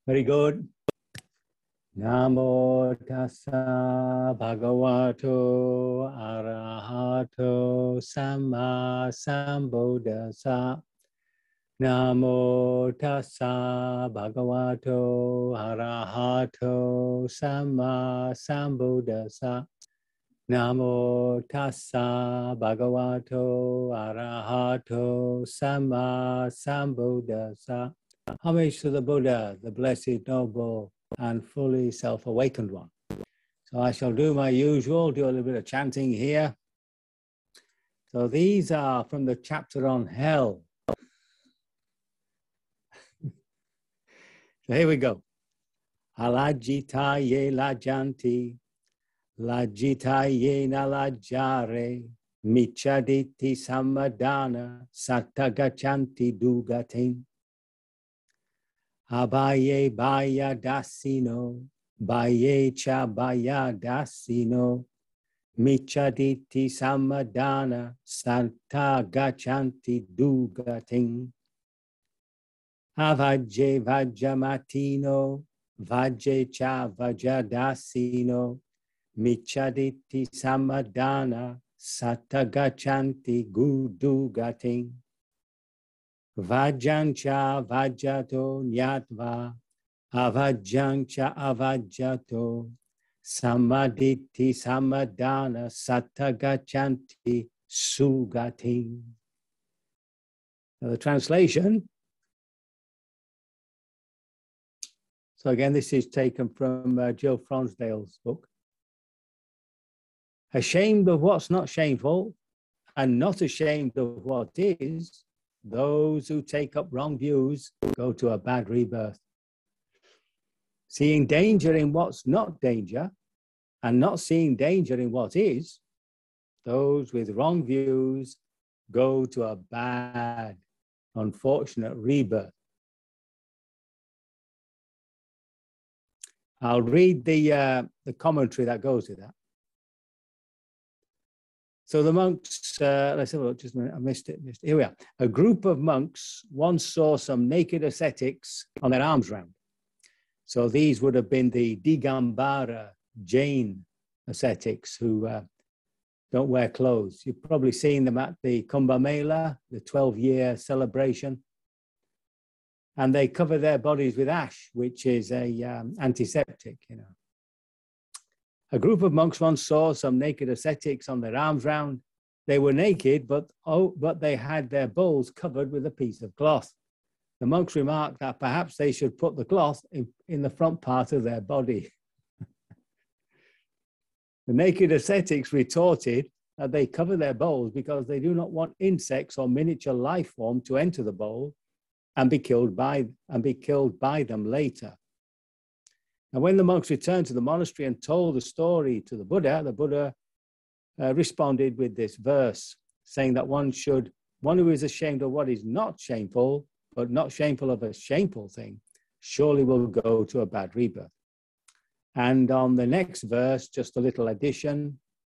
Very good. Namo tassa bhagavato arahato samma sambuddhassa. Namo tassa bhagavato arahato samma sambuddhassa. Namo tassa bhagavato arahato samma sambuddhassa. Homage to the Buddha, the blessed, noble, and fully self-awakened one. So I shall do my usual, do a little bit of chanting here. So these are from the chapter on hell. So here we go. Alajitaye lajanti, lajitaye nalajare, michaditi samadana, satagachanti dugating. Abaye baya dasino, baye cha baya dasino, michaditi samadana, santa gachanti dugating. Avaje vajamatino, vaje cha vajadasino, michaditi samadana, satagachanti gudugating. Vajancha vajato nyatva, avajancha avajato, samaditi samadana satagachanti sugati. Now the translation. So again, this is taken from Jill Fronsdale's book. Ashamed of what's not shameful, and not ashamed of what is, those who take up wrong views go to a bad rebirth. Seeing danger in what's not danger and not seeing danger in what is, those with wrong views go to a bad, unfortunate rebirth. I'll read the commentary that goes with that. So the monks, let's have a look, just a minute, I missed it. Here we are. A group of monks once saw some naked ascetics on their alms round. So these would have been the Digambara Jain ascetics who don't wear clothes. You've probably seen them at the Kumbh Mela, the 12-year celebration. And they cover their bodies with ash, which is a antiseptic, you know. A group of monks once saw some naked ascetics on their alms round. They were naked, but they had their bowls covered with a piece of cloth. The monks remarked that perhaps they should put the cloth in the front part of their body. The naked ascetics retorted that they cover their bowls because they do not want insects or miniature life form to enter the bowl and be killed by them later. And when the monks returned to the monastery and told the story to the Buddha responded with this verse, saying that one who is ashamed of what is not shameful, but not shameful of a shameful thing, surely will go to a bad rebirth. And on the next verse, just a little addition.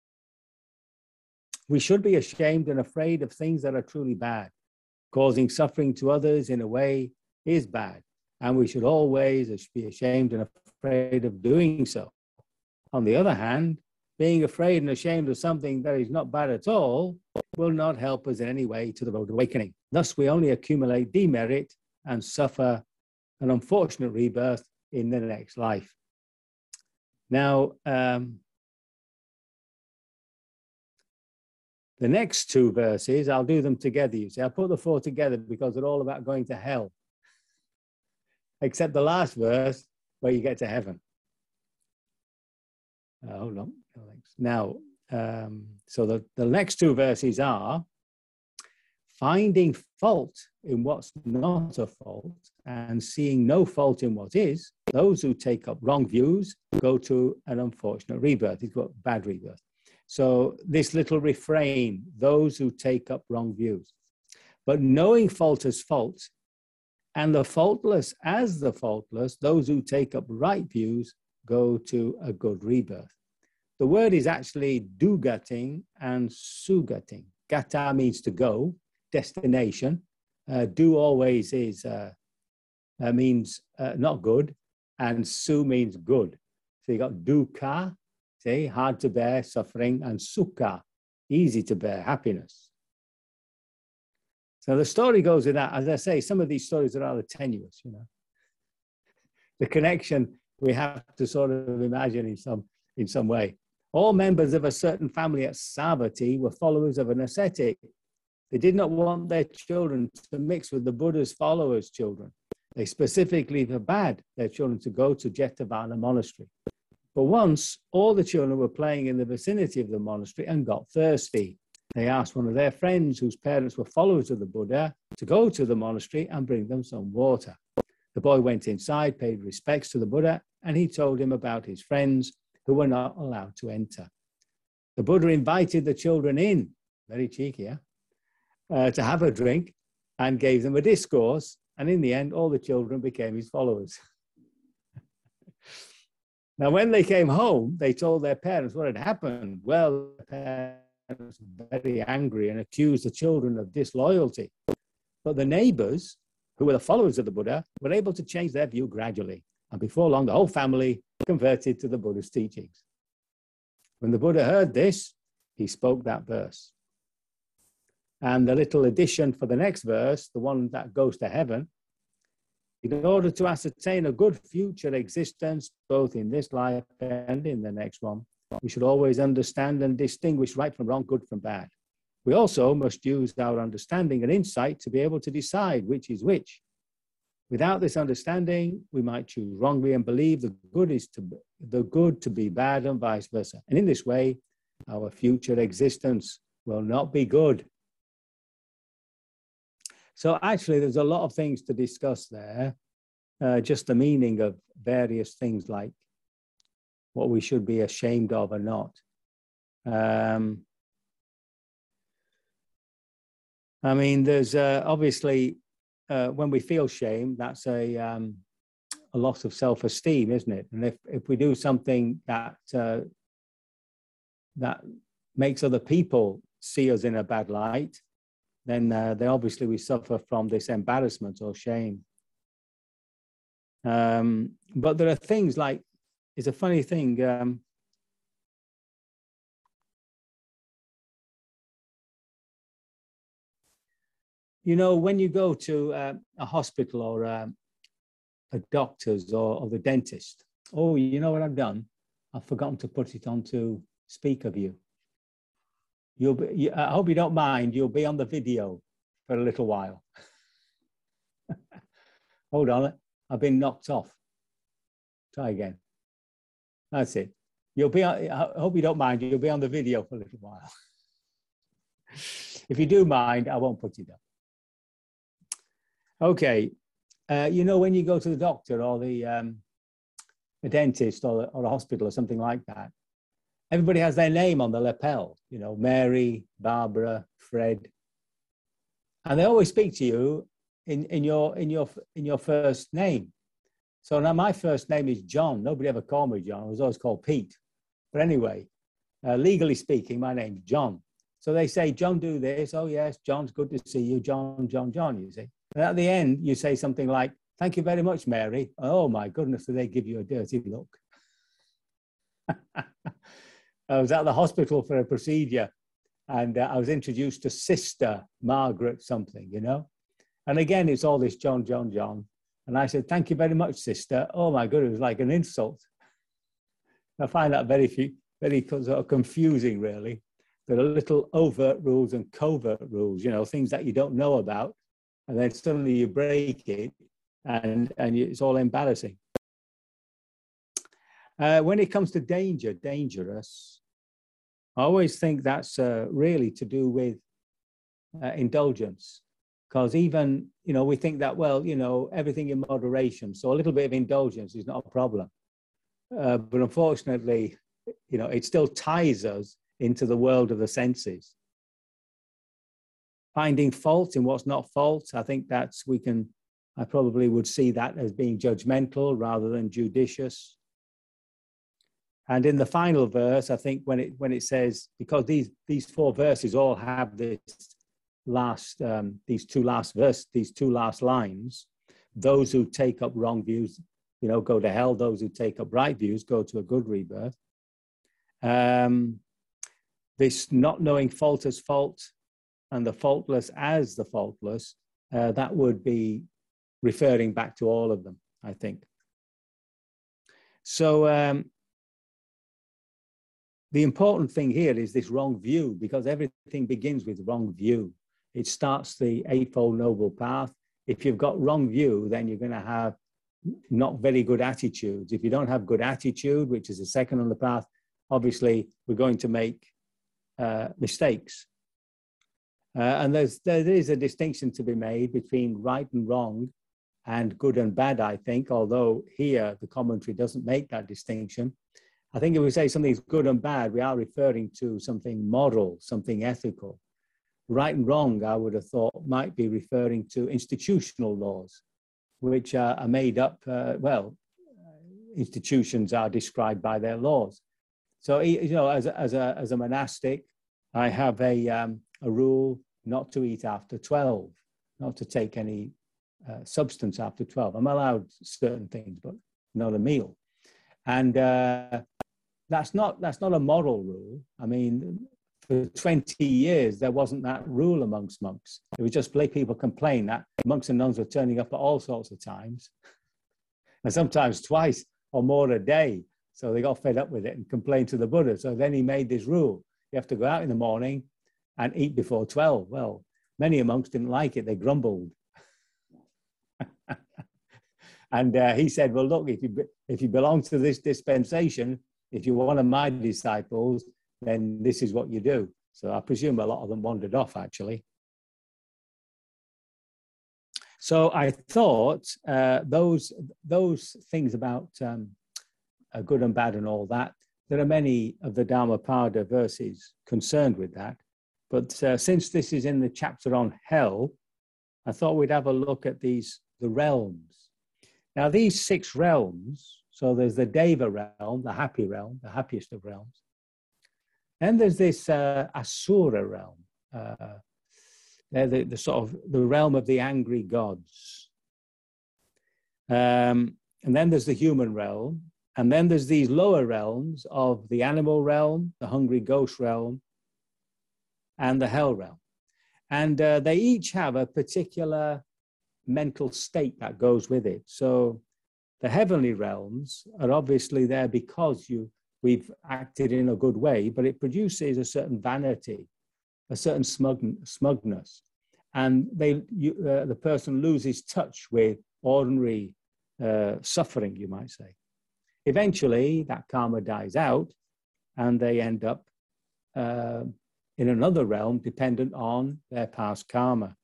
We should be ashamed and afraid of things that are truly bad. Causing suffering to others in a way is bad. And we should always be ashamed and afraid of doing so. On the other hand, being afraid and ashamed of something that is not bad at all will not help us in any way to the road of awakening. Thus, we only accumulate demerit and suffer an unfortunate rebirth in the next life. Now, the next two verses, I'll do them together. You see, I'll put the four together because they're all about going to hell. Except the last verse where you get to heaven. Hold on. Now, so the next two verses are finding fault in what's not a fault and seeing no fault in what is. Those who take up wrong views go to an unfortunate rebirth. It's got bad rebirth. So this little refrain, those who take up wrong views. But knowing fault as fault, and the faultless as the faultless, those who take up right views go to a good rebirth. The word is actually dugating and sugating. Gata means to go, destination. Do always is means not good, and su means good. So you got dukkha, see, hard to bear, suffering, and sukha, easy to bear, happiness. So the story goes with that. As I say, some of these stories are rather tenuous, you know. The connection we have to sort of imagine in some way. All members of a certain family at Savatthi were followers of an ascetic. They did not want their children to mix with the Buddha's followers' children. They specifically forbade their children to go to Jetavana monastery. But once, all the children were playing in the vicinity of the monastery and got thirsty. They asked one of their friends, whose parents were followers of the Buddha, to go to the monastery and bring them some water. The boy went inside, paid respects to the Buddha, and he told him about his friends who were not allowed to enter. The Buddha invited the children in, very cheeky, to have a drink, and gave them a discourse. And in the end, all the children became his followers. Now, when they came home, they told their parents what had happened. Well, the parents were very angry and accused the children of disloyalty. But the neighbors, who were the followers of the Buddha, were able to change their view gradually. And before long, the whole family converted to the Buddha's teachings. When the Buddha heard this, he spoke that verse. And the little addition for the next verse, the one that goes to heaven, in order to ascertain a good future existence, both in this life and in the next one, we should always understand and distinguish right from wrong, good from bad. We also must use our understanding and insight to be able to decide which is which. Without this understanding, we might choose wrongly and believe the good to be bad and vice versa. And in this way, our future existence will not be good. So actually, there's a lot of things to discuss there. Just the meaning of various things like what we should be ashamed of or not. I mean, there's obviously, when we feel shame, that's a loss of self-esteem, isn't it? And if we do something that that makes other people see us in a bad light, then obviously we suffer from this embarrassment or shame. But there are things like, it's a funny thing, you know, when you go to a hospital or a doctor's or the dentist, oh, you know what I've done? I've forgotten to put it onto speaker view. I hope you don't mind, you'll be on the video for a little while. Hold on, I've been knocked off. Try again. That's it. I hope you don't mind, you'll be on the video for a little while. If you do mind, I won't put it up. Okay, you know, when you go to the doctor or the dentist or a hospital or something like that, everybody has their name on the lapel, you know, Mary, Barbara, Fred. And they always speak to you in your first name. So now my first name is John. Nobody ever called me John. I was always called Pete. But anyway, legally speaking, my name's John. So they say, John, do this. Oh, yes, John's good to see you. John, you see. And at the end, you say something like, thank you very much, Mary. Oh, my goodness, do they give you a dirty look? I was at the hospital for a procedure, and I was introduced to Sister Margaret something, you know. And again, it's all this John. And I said, thank you very much, sister. Oh, my God, it was like an insult. I find that very sort of confusing, really. There are little overt rules and covert rules, you know, things that you don't know about. And then suddenly you break it, and it's all embarrassing. When it comes to dangerous, I always think that's really to do with indulgence. Because even, you know, we think that, well, you know, everything in moderation. So a little bit of indulgence is not a problem. But unfortunately, you know, it still ties us into the world of the senses. Finding fault in what's not fault, I think I probably would see that as being judgmental rather than judicious. And in the final verse, I think when it says, because these four verses all have this last these two last lines, those who take up wrong views, go to hell. Those who take up right views go to a good rebirth. This not knowing fault as fault and the faultless as the faultless, that would be referring back to all of them, I think. So the important thing here is this wrong view, because everything begins with wrong view. It starts the Eightfold Noble Path. If you've got wrong view, then you're going to have not very good attitudes. If you don't have good attitude, which is the second on the path, obviously we're going to make mistakes. And there is a distinction to be made between right and wrong and good and bad, I think, although here the commentary doesn't make that distinction. I think if we say something's good and bad, we are referring to something moral, something ethical. Right and wrong, I would have thought, might be referring to institutional laws, which are made up, institutions are described by their laws. So, as a monastic, I have a rule not to eat after 12, not to take any substance after 12. I'm allowed certain things, but not a meal. And that's not a moral rule. I mean, for 20 years, there wasn't that rule amongst monks. It was just people complain that monks and nuns were turning up at all sorts of times, and sometimes twice or more a day. So they got fed up with it and complained to the Buddha. So then he made this rule. You have to go out in the morning and eat before 12. Well, many monks didn't like it. They grumbled. And he said, well, look, if you belong to this dispensation, if you're one of my disciples, then this is what you do. So I presume a lot of them wandered off, actually. So I thought those things about good and bad and all that, there are many of the Dhammapada verses concerned with that. But since this is in the chapter on hell, I thought we'd have a look at the realms. Now, these 6 realms, so there's the Deva realm, the happy realm, the happiest of realms. Then there's this Asura realm, they're the sort of the realm of the angry gods. And then there's the human realm. And then there's these lower realms of the animal realm, the hungry ghost realm, and the hell realm. And they each have a particular mental state that goes with it. So the heavenly realms are obviously there because we've acted in a good way, but it produces a certain vanity, a certain smugness. And the person loses touch with ordinary suffering, you might say. Eventually, that karma dies out, and they end up in another realm dependent on their past karma.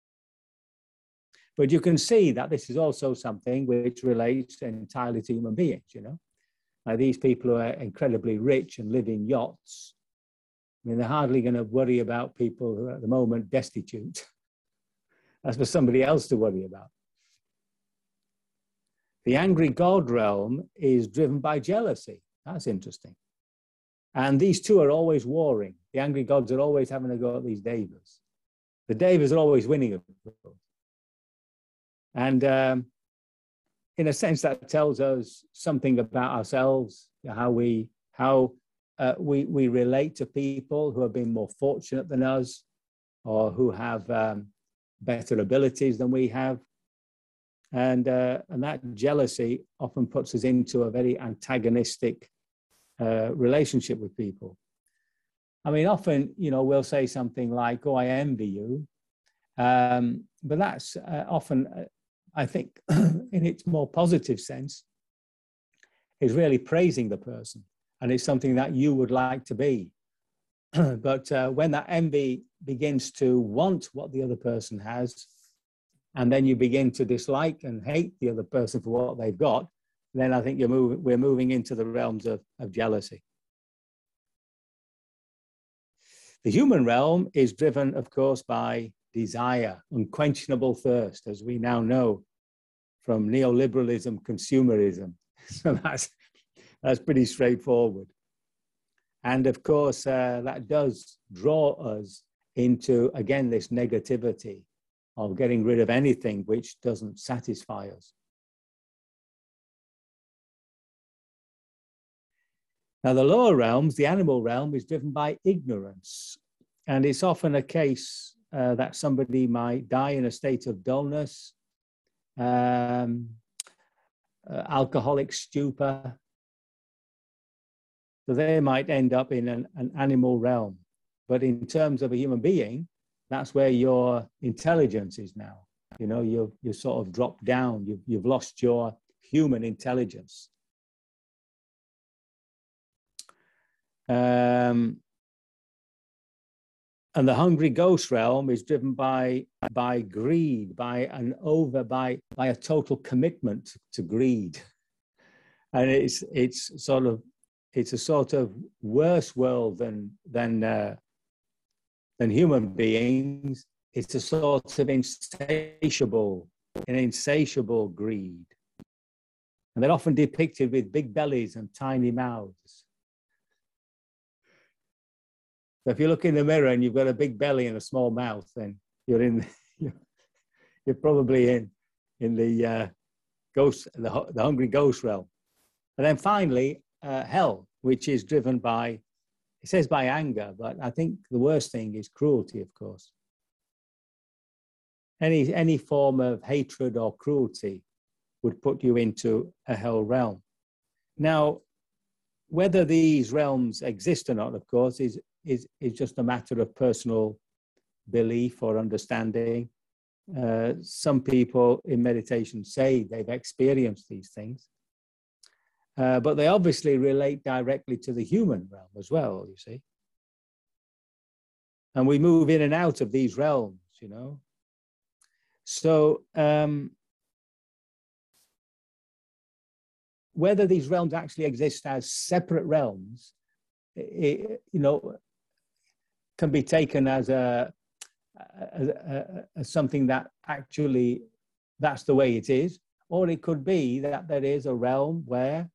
But you can see that this is also something which relates entirely to human beings, Like these people who are incredibly rich and live in yachts, I mean, they're hardly going to worry about people who are at the moment destitute. That's for somebody else to worry about. The angry god realm is driven by jealousy. That's interesting. And these two are always warring. The angry gods are always having a go at these devas. The devas are always winning, of course. And in a sense, that tells us something about ourselves, how we relate to people who have been more fortunate than us, or who have better abilities than we have. And that jealousy often puts us into a very antagonistic relationship with people. I mean, often, we'll say something like, oh, I envy you. But that's often, I think, in its more positive sense, is really praising the person. And it's something that you would like to be. But when that envy begins to want what the other person has, and then you begin to dislike and hate the other person for what they've got, then I think we're moving into the realms of jealousy. The human realm is driven, of course, by desire, unquenchable thirst, as we now know from neoliberalism, consumerism. So that's pretty straightforward. And of course, that does draw us into, again, this negativity of getting rid of anything which doesn't satisfy us. Now, the lower realms, the animal realm, is driven by ignorance. And it's often a case that somebody might die in a state of dullness, alcoholic stupor. So they might end up in an animal realm. But in terms of a human being, that's where your intelligence is now. You know, you've sort of dropped down. You've lost your human intelligence. And the hungry ghost realm is driven by greed, by a total commitment to greed, and it's a sort of worse world than human beings. It's a sort of insatiable greed, and they're often depicted with big bellies and tiny mouths. So if you look in the mirror and you've got a big belly and a small mouth, then you're probably in the hungry ghost realm. And then finally, hell, which is driven by, it says by anger, but I think the worst thing is cruelty, of course. Any form of hatred or cruelty would put you into a hell realm. Now, whether these realms exist or not, of course, is just a matter of personal belief or understanding. Some people in meditation say they've experienced these things, but they obviously relate directly to the human realm as well, you see. And we move in and out of these realms, you know. So whether these realms actually exist as separate realms, you know, can be taken as something that actually that's the way it is, or it could be that there is a realm where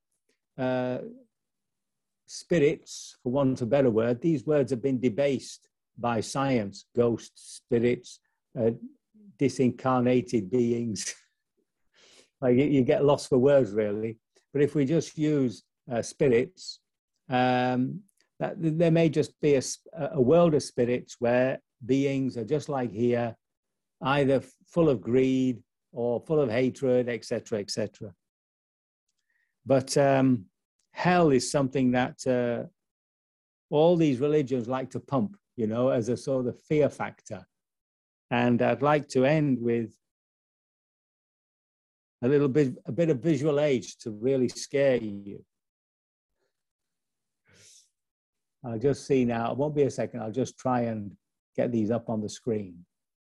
spirits, for want of a better word, these words have been debased by science, ghosts, spirits, disincarnated beings. Like you get lost for words, really. But if we just use spirits, that there may just be a world of spirits where beings are just like here, either full of greed or full of hatred, etc., etc. But hell is something that all these religions like to pump, you know, as a sort of fear factor. And I'd like to end with a bit of visual aids to really scare you. I'll just see now, it won't be a second, I'll just try and get these up on the screen.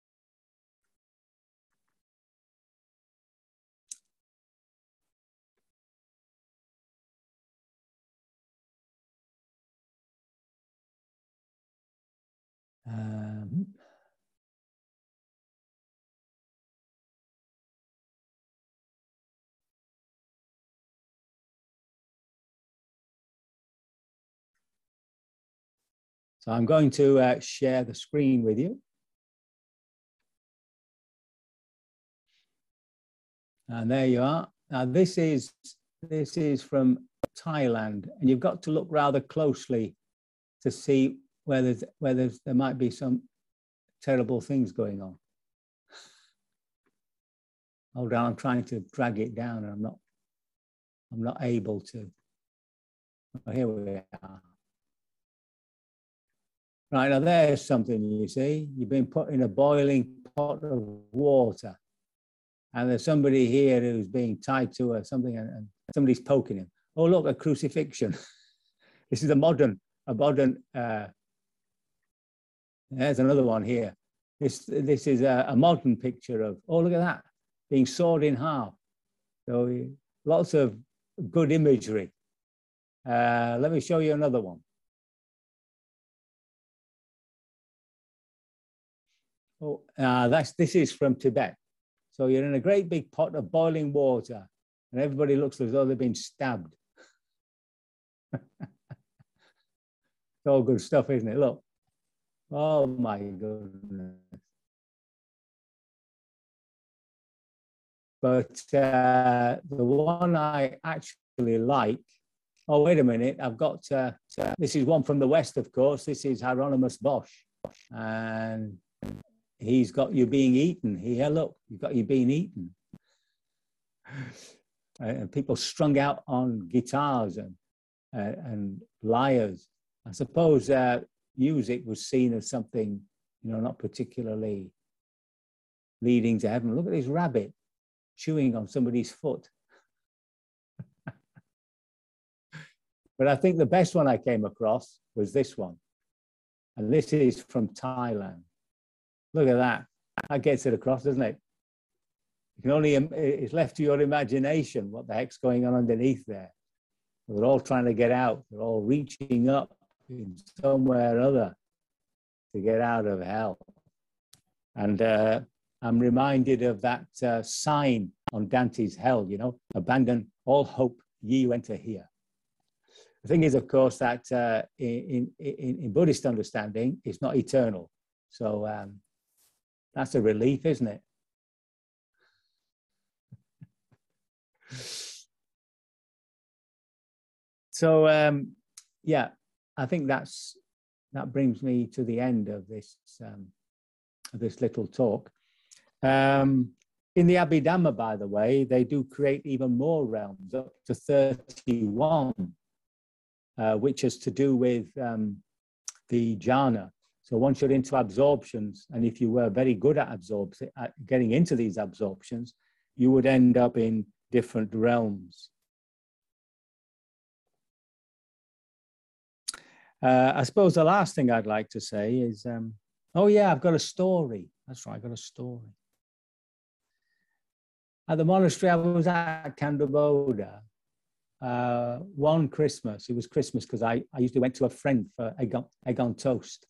So I'm going to share the screen with you. And there you are. Now this is from Thailand, and you've got to look rather closely to see where there might be some terrible things going on. Hold on, I'm trying to drag it down, and I'm not able to. Oh, here we are. Right, now there's something, you see. You've been put in a boiling pot of water, and there's somebody here who's being tied to something, and somebody's poking him. Oh, look, a crucifixion. This is a modern, there's another one here. This is a modern picture of, oh, look at that, being sawed in half. So lots of good imagery. Let me show you another one. Oh, this is from Tibet. So you're in a great big pot of boiling water, and everybody looks as though they've been stabbed. It's all good stuff, isn't it? Look. Oh my goodness. But the one I actually like, oh, wait a minute, I've got, this is one from the West, of course. This is Hieronymus Bosch. And he's got You Being Eaten. Here, look, you've got You Being Eaten. And people strung out on guitars and lyres. I suppose music was seen as something, not particularly leading to heaven. Look at this rabbit chewing on somebody's foot. But I think the best one I came across was this one. And this is from Thailand. Look at that. That gets it across, doesn't it? You can only, it's left to your imagination what the heck's going on underneath there. They're all trying to get out. They're all reaching up in somewhere or other to get out of hell. And I'm reminded of that sign on Dante's Hell, abandon all hope, ye who enter here. The thing is, of course, that in Buddhist understanding, it's not eternal. So that's a relief, isn't it? So, yeah, I think that brings me to the end of this little talk. In the Abhidhamma, by the way, they do create even more realms, up to 31, which is to do with the jhana. So once you're into absorptions, and if you were very good at getting into these absorptions, you would end up in different realms. I suppose the last thing I'd like to say is, oh yeah, I've got a story. That's right, I've got a story. At the monastery I was at, Kandabodha, one Christmas, it was Christmas because I usually went to a friend for egg on toast.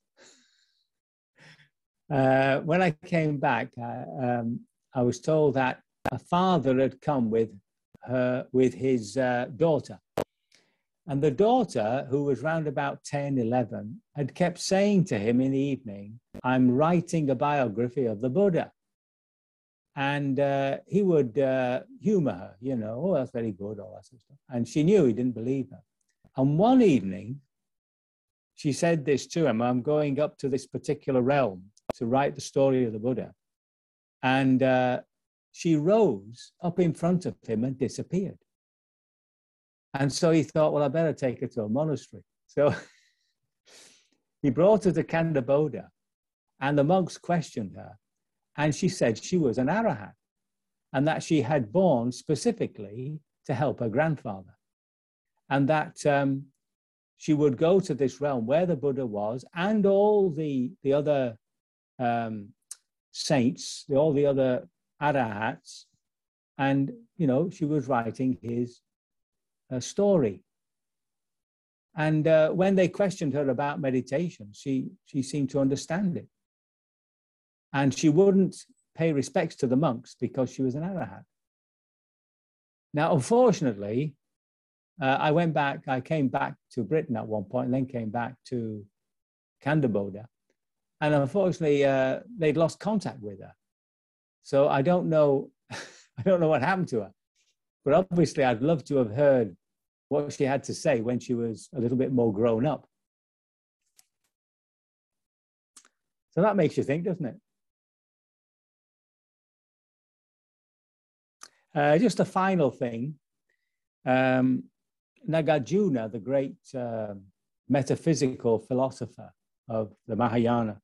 When I came back, I was told that a father had come with his daughter. And the daughter, who was round about 10, 11, had kept saying to him in the evening, I'm writing a biography of the Buddha. And he would humor her, oh, that's very good, all that sort of stuff. And she knew he didn't believe her. And one evening, she said this to him, I'm going up to this particular realm to write the story of the Buddha. And she rose up in front of him and disappeared. And so he thought, well, I better take her to a monastery. So he brought her to Kandabodha, and the monks questioned her. And she said she was an arahat, and that she had born specifically to help her grandfather. And that she would go to this realm where the Buddha was, and all the other saints, all the other arahats, and, she was writing his story. And when they questioned her about meditation, she seemed to understand it. And she wouldn't pay respects to the monks because she was an arahat. Now, unfortunately, I came back to Britain at one point and then came back to Kandabodha. And unfortunately, they'd lost contact with her. So I don't know, I don't know what happened to her. But obviously, I'd love to have heard what she had to say when she was a little bit more grown up. So that makes you think, doesn't it? Just a final thing. Nagarjuna, the great metaphysical philosopher of the Mahayana,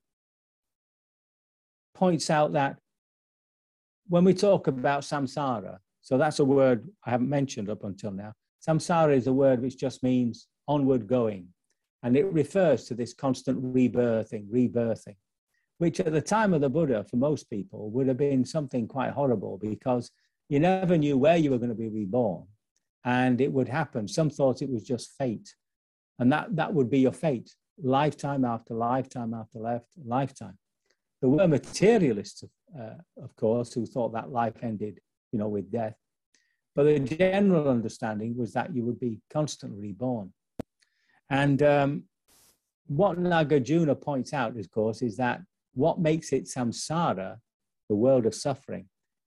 points out that when we talk about samsara, so that's a word I haven't mentioned up until now. Samsara is a word which just means onward going. And it refers to this constant rebirthing, which at the time of the Buddha, for most people, would have been something quite horrible because you never knew where you were going to be reborn. And it would happen. Some thought it was just fate. And that would be your fate, lifetime after lifetime after lifetime. There were materialists, of course, who thought that life ended, with death. But the general understanding was that you would be constantly reborn. And what Nagarjuna points out, of course, is that what makes it samsara, the world of suffering,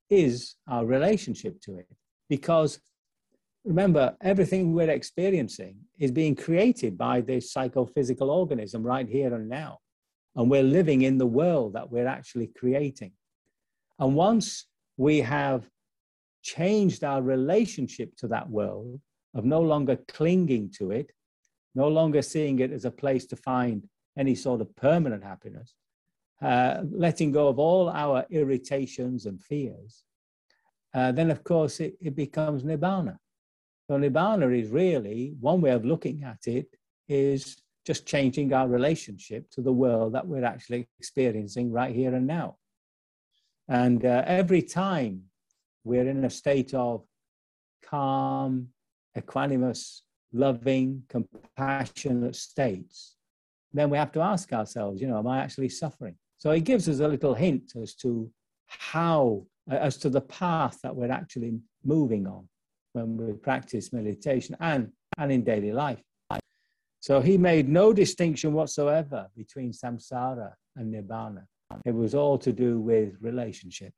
is our relationship to it. Because remember, everything we're experiencing is being created by this psychophysical organism right here and now. And we're living in the world that we're actually creating. And once we have changed our relationship to that world, of no longer clinging to it, no longer seeing it as a place to find any sort of permanent happiness, letting go of all our irritations and fears, then of course it becomes Nibbana. So Nibbana is really, one way of looking at it is just changing our relationship to the world that we're actually experiencing right here and now. And every time we're in a state of calm, equanimous, loving, compassionate states, then we have to ask ourselves, am I actually suffering? So it gives us a little hint as to as to the path that we're actually moving on when we practice meditation and in daily life. So he made no distinction whatsoever between samsara and nibbana. It was all to do with relationship.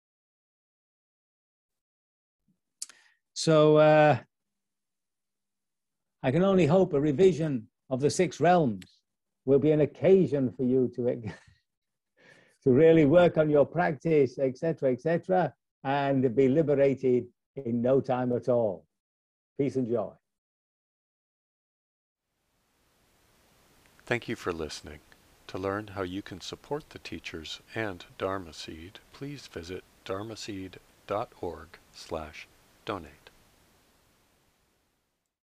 So I can only hope a revision of the 6 realms will be an occasion for you to really work on your practice, etc., and be liberated in no time at all. Peace and joy. Thank you for listening. To learn how you can support the teachers and Dharma Seed, please visit dharmaseed.org/donate.